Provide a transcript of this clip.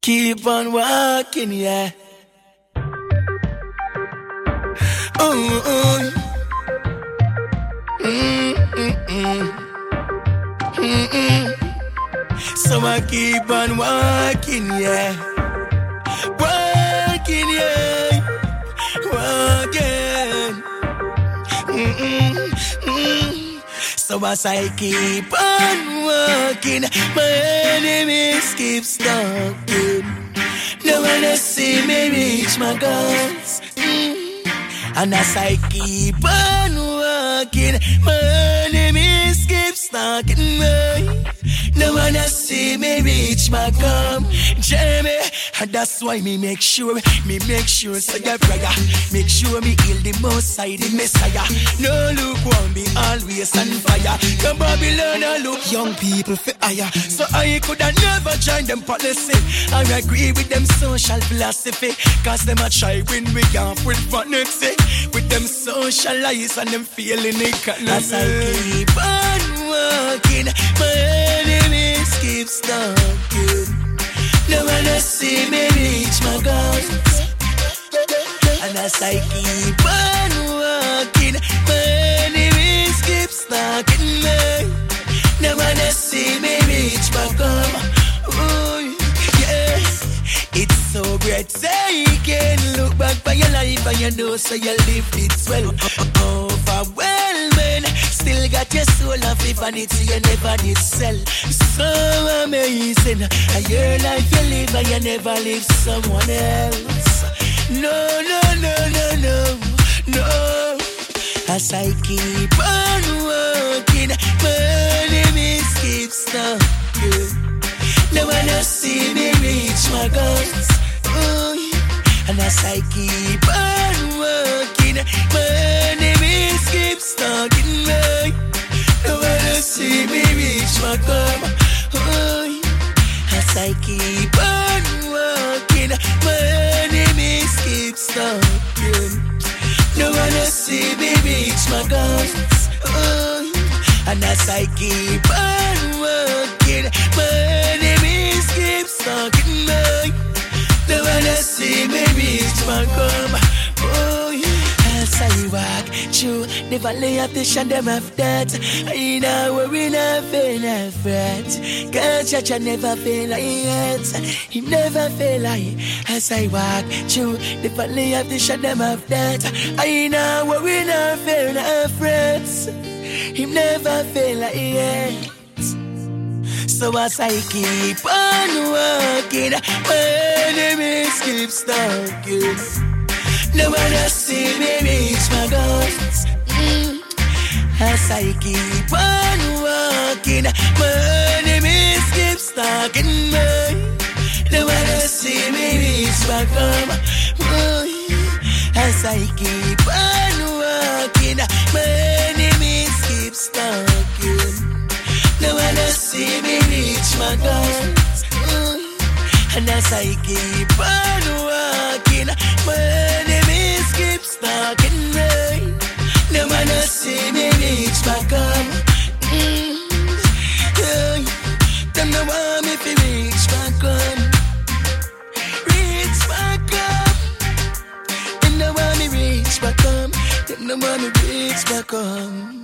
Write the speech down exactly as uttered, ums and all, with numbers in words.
Keep on walking, yeah. Oh, oh. Mm, mm, mm. Mm, mm. So I keep on walking, yeah. Walking, yeah. Walking. Mm, mm, mm. So as I keep on walking, my enemies keep stalking. No one to see me reach my goals. Mm. And as I keep on walking, my enemies keep stalking me. No one to see me reach my goal. Jeremy, and that's why me make sure, me make sure say your prayer. Make sure me heal the most side the Messiah. No look won't be always on fire. Come Babylon and look young people for hire. So I could have never join them policy. I agree with them social philosophy. Cause them a try when we off with vanity. With them socialize and them feeling it. As I keep on walking, my enemies keep stalking. No one to see me reach my goals. And as I keep on walking, my enemies keep stalking me. No one to see me reach my goal. Ooh, yeah. It's so breathtaking. Look back by your life and you know so you lived it well. Overwhelming. Still got your soul and vanity you never did sell. So amazing. And your life you live and you never live someone else. No, no, no, no, no, no. As I keep on walking, my enemies keep stalking. No one to see me reach my goals. Ooh. And as I keep on walking, my enemies keep stalking me. No one to see me reach my goal. Ooh. As I keep on walking, my enemies keep stalking. No one to see me reach my goals. Ooh. And as I keep on walking, my enemies keep stalking me. No one to see me reach my goal. Oh, yeah. As I walk through the valley of the shadow of death, I know worry, not fear, not fret. God, church, I never fail like yet. He never fail like. As I walk through the valley of the shadow of death, I know worry, not fear, not fret. He never fail like yet. So as I keep on walking, my enemies keep stalking. No one to see me reach my goals. Mm. As I keep on walking, my enemies keep stalking me. No one to see me reach my goals. Mm. As I keep on walking, my enemies keep stalking. No one to see me reach my goals. Mm. And as I keep on walking, my enemies keep stalking me. No one to see me reach my goals. Mm. Yeah. Them no want me to reach my goal. Reach my goal. Them no want me reach my goal. Them no want me reach my goal.